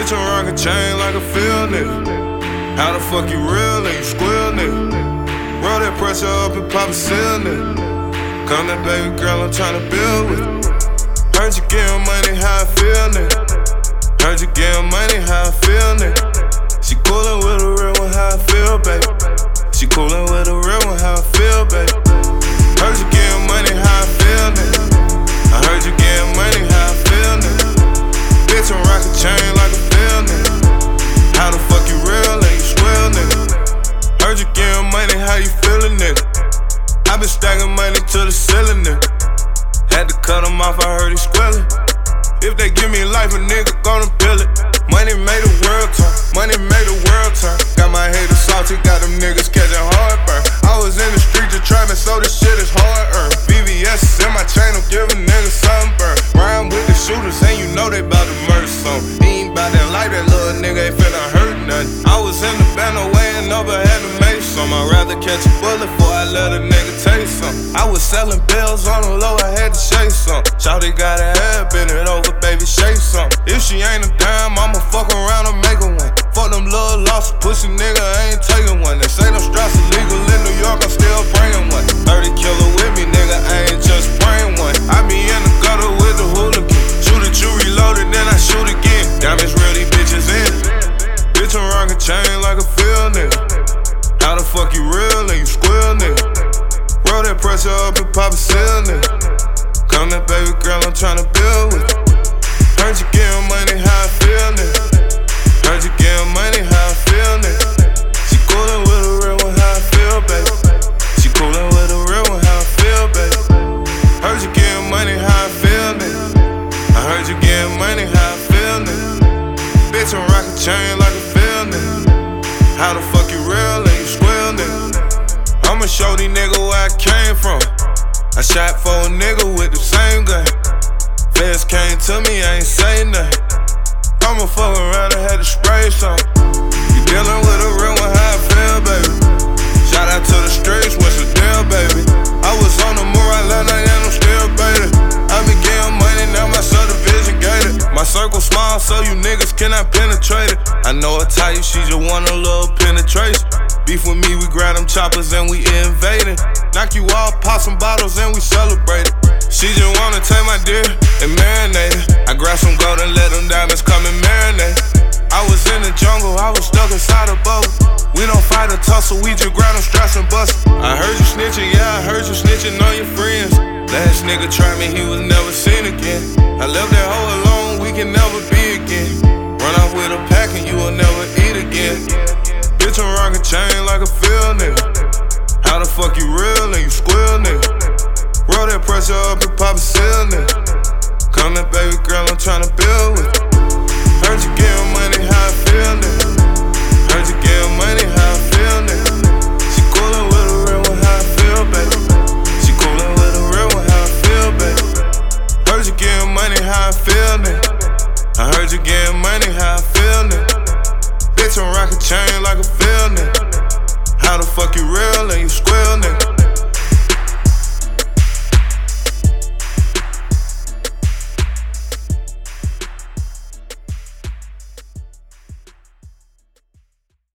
Bitch, I'm rockin' chain like a field nigga. How the fuck you real and you squeal nigga? Roll that pressure up and pop a seal nigga. Come that baby girl, I'm tryna build with. Heard you getting money, how I feel nigga. Heard you getting money, how I feel nigga. She coolin' with a real one, how I feel, baby. She coolin' with a real one, how I feel, baby. Heard you getting money, how I feel nigga. I heard you getting money, how I feel nigga. Bitch, I'm rockin' chain like a field nigga. How the fuck you real and you squeal nigga? Heard you getting money, how you feelin' nigga? I been stacking money to the ceiling nigga. Had to cut him off, I heard he squealin'. If they give me life, a nigga gonna bill it. Money made the world turn, money made the world turn. Got my haters salty, got them niggas catching heartburn. I was in the street just trapping, so this shit is hard earned. VVS is in my chain, I'm giving niggas sunburn. Rhyme with the shooters, and you know they bout to murder some. He ain't bout that life, that little nigga ain't finna hurt nothing. I was in the band weighing over, had to make some. I'd rather catch a bullet before I let a nigga taste some. I was selling bills on the low, I had to shake some. Shawty got her head, bend it over, baby, shake some. If she ain't a dime, I'ma fuck around and make her one. Fuck them little losses, pussy nigga, I ain't taking one. They say them straps illegal in New York, I'm still bringing one. 30 killer with me, nigga, I ain't just bring one. I be in the gutter with the hooligan. Shoot it, you reload it, then I shoot again. Diamonds real, these bitches in it. Bitch, I'm rockin' chain like a field nigga. How the fuck you real and you squeal nigga? Roll that pressure up and pop a seal nigga. Come that baby girl, I'm tryna build with. Heard you getting money, how I feel nigga. Heard you getting money, how I feel nigga. She coolin' with a real one, how I feel, baby. She coolin' with a real one, how I feel, baby. Heard you getting money, how I feel nigga. I heard you getting money, how I feel nigga. Bitch, I'm rockin' chain like a field nigga. How the fuck you real and you squeal nigga? I'ma show these niggas where I came from. I shot for a nigga with the same gun. Feds came to me, I ain't say nothing. I'ma fuck around and had to spray some. You dealing with a real one, how I feel, baby. Shout out to the streets, what's the deal, baby? I was on the moor, I left night and I'm still baited. I been getting money, now my subdivision gated. My circle small, so you niggas cannot penetrate it. I know a type, she just want a little penetration. Beef with me, we grab them choppers and we invading. Knock you off, pop some bottles and we celebrate it. She just wanna take my dick and marinate it. I grab some gold and let them diamonds come and marinate. I was in the jungle, I was stuck inside a boat. We don't fight or tussle, we just grab them straps and bust. I heard you snitching, yeah, I heard you snitching on your friends. Last nigga tried me, he was never seen again. I left that hoe alone, we can never be again. Run off with a pack and you will never eat again. Bitch, I'm rockin' chain like a field nigga. How the fuck you real and you squeal nigga? Roll that pressure up and pop a seal nigga. Come that baby girl, I'm tryna build with. Heard you getting money, how I feel nigga. Heard you getting money, how I feel nigga. She coolin' with a real one, how I feel, baby. She coolin' with a real one, how I feel, baby. Heard you getting money, how I feel nigga. I heard you getting money, how I feel nigga. Bitch, I'm rockin' chain like a field nigga. How the fuck you real and you squeal nigga?